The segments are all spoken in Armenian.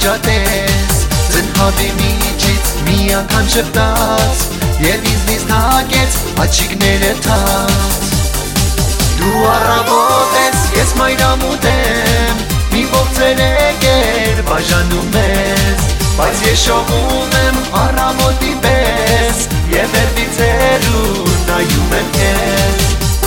անջատես Ձնհավի միջից մի անգամ շպտաց Եվ ինձնից թակեց աչիկները թաց Դու առավոտ ես, ես մայրամուտ եմ Մի ողցեր եկեր բաժանում ես Բայց ես շողում եմ առավոտի պես Եվ վերբից հեռու նայում եմ քեզ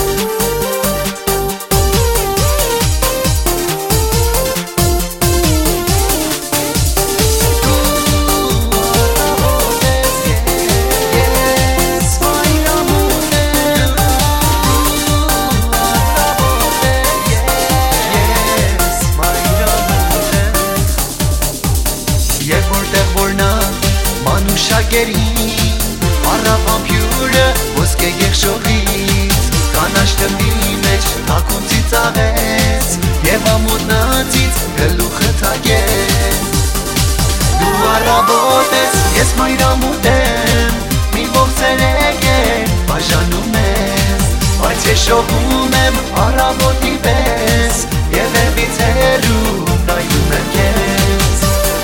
Առավ ամպյուրը ոսկե եղշողից Կանաչ տմի մեջ թակում ծիծաղեց Եվ ամոտնացից գլուխը թակեց Դու առավոտ ես, ես մայրամուտ եմ Մի ողցեր եկեր բաժանում ես Բայց ես շողում եմ առավոտի պես Եվ վերբից հեռու նայում եմ քեզ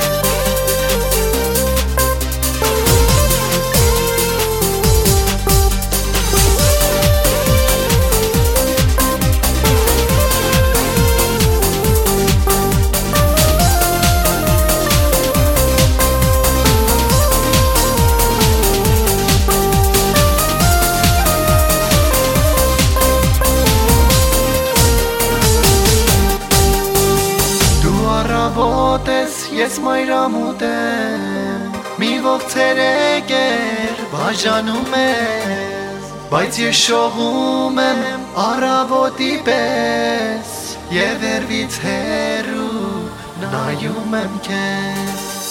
Ես մայրամուտ եմ Մի ողցեր եկեր բաժանում ես Բայց ես շողում եմ առավոտի պես Եվ վերբից հեռու նայում եմ քեզ